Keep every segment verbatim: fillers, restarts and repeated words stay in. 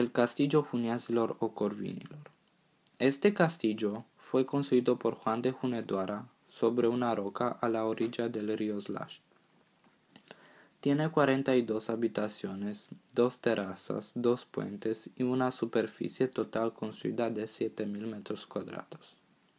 el castillo Hunedoara o Corvinilor. Este castillo fue construido por Juan de Hunedoara sobre una roca a la orilla del río Slash. Tiene cuarenta y dos habitaciones, dos terrazas, dos puentes y una superficie total construida de siete mil metros cuadrados.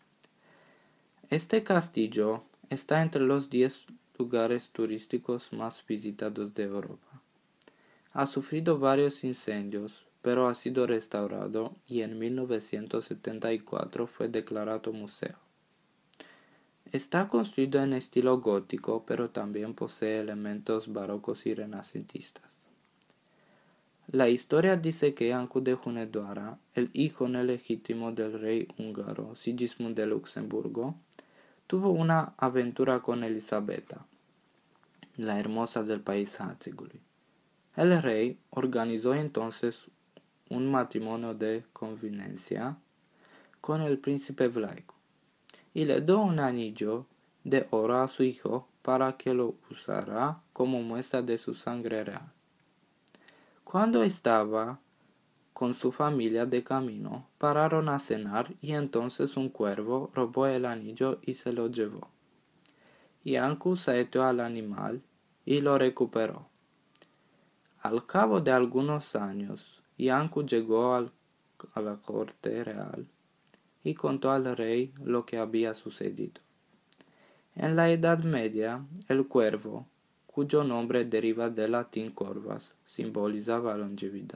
Este castillo está entre los diez lugares turísticos más visitados de Europa. Ha sufrido varios incendios, pero ha sido restaurado y en mil novecientos setenta y cuatro fue declarado museo. Está construido en estilo gótico, pero también posee elementos barrocos y renacentistas. La historia dice que Iancu de Hunedoara, el hijo no legítimo del rey húngaro Sigismund de Luxemburgo, tuvo una aventura con Elisabetta, la hermosa del país Hátzeguli. El rey organizó entonces un matrimonio de conveniencia con el príncipe Vlaico y le dio un anillo de oro a su hijo para que lo usara como muestra de su sangre real. Cuando estaba con su familia de camino, pararon a cenar y entonces un cuervo robó el anillo y se lo llevó. Iancu saeteó al animal y lo recuperó. Al cabo de algunos años, Iancu llegó al, a la corte real y contó al rey lo que había sucedido. En la Edad Media, el cuervo, cuyo nombre deriva del latín corvas, simbolizaba longevidad.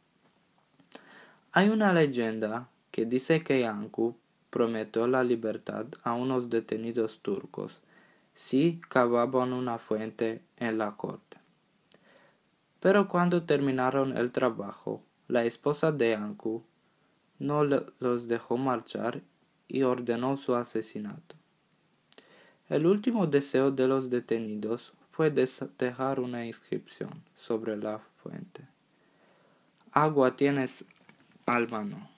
Hay una leyenda que dice que Iancu prometió la libertad a unos detenidos turcos si cavaban una fuente en la corte. Pero cuando terminaron el trabajo, la esposa de Iancu no los dejó marchar y ordenó su asesinato. El último deseo de los detenidos fue dejar una inscripción sobre la fuente. Agua tienes, alma no.